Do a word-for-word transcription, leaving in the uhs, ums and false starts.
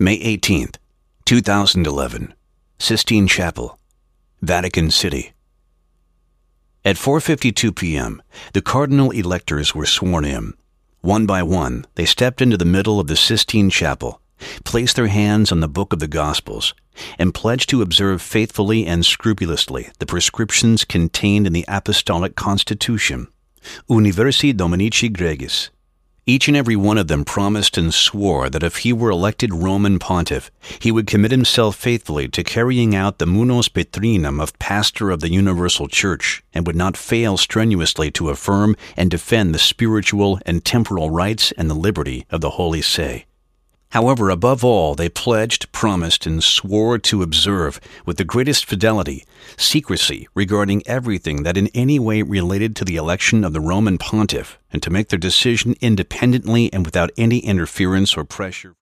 May eighteenth, two thousand eleven, Sistine Chapel, Vatican City. At four fifty-two p.m., the cardinal electors were sworn in. One by one, they stepped into the middle of the Sistine Chapel, placed their hands on the book of the Gospels, and pledged to observe faithfully and scrupulously the prescriptions contained in the Apostolic Constitution, Universi Dominici Gregis. Each and every one of them promised and swore that if he were elected Roman pontiff, he would commit himself faithfully to carrying out the munus patrinum of pastor of the universal church, and would not fail strenuously to affirm and defend the spiritual and temporal rights and the liberty of the Holy See. However, above all, they pledged, promised, and swore to observe, with the greatest fidelity, secrecy regarding everything that in any way related to the election of the Roman pontiff, and to make their decision independently and without any interference or pressure.